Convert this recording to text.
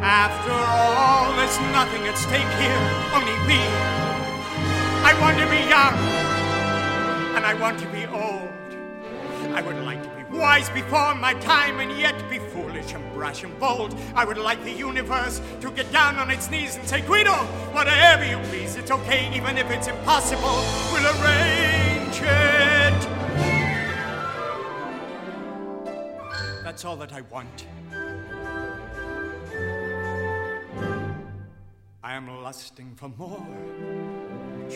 After all, there's nothing at stake here, only me. I want to be young, and I want to be old. I would like to be wise before my time, and yet be foolish and brash and bold. I would like the universe to get down on its knees and say, Guido, whatever you please, it's okay, even if it's impossible, we'll arrange it. That's all that I want. I am lusting for more.